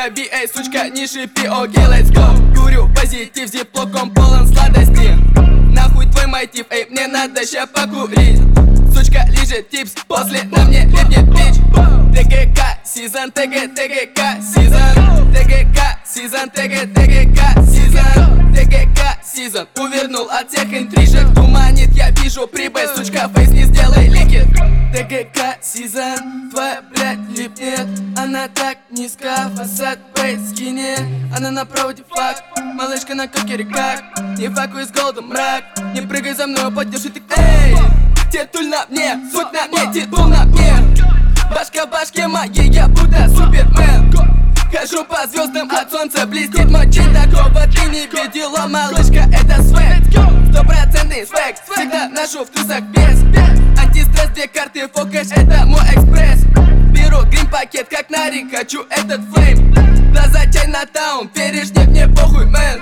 крови, эй, сучка, не шипи, окей, let's go. Курю позитив, зиплоком полон сладости. Нахуй твой мотив, эй, мне надо ща покурить. Сучка лежит типс, после на мне липнет бич. ТГК сезон, ТГК сезон, ТГК сезон, ТГК сезон, ТГК сезон. Увернул от всех интрижек, туманит, я вижу прибыль, сучка, фейс не сделай ликет. ТГК сезон, твоя блядь липнет. Она так низко, фасад бейт скинет. Она на проводе факт, малышка на кокере как. Не факуй с голодом мрак, не прыгай за мной, поддержи ты. Эй, титуль на мне, суть на мне, титул на мне. Башка в башке моей, я будто супермен. Хожу по звездам, от солнца блестит мочи. Такого ты не видела, малышка, это свэг. 100% свэг, всегда ношу в трусах без. Антистресс, 2 карты, фокэш, это мой экспресс. Беру грин пакет, как нарик, хочу этот флейм. Глаза Чайнатаун, веришь, нет, мне похуй, мэн.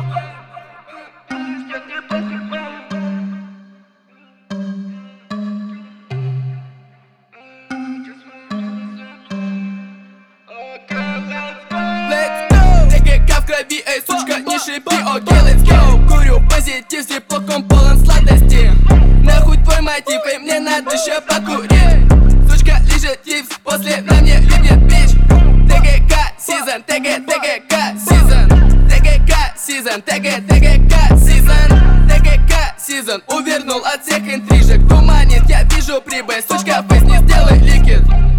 ТГК в крови, эй, сучка, не шипи, окей, let's go. Курю позитив, зиплоком полон сладости. Нахуй твой мотив, эй, мне надо ща покурить. Сучка лежит типс, после на мне липнет бич. ТГК сезон, ТГК сезон, ТГК сезон, ТГК сезон, ТГК сезон. Увернул от всех интрижек, туманит, я вижу прибыль, сучка, фейс не сделай ликет.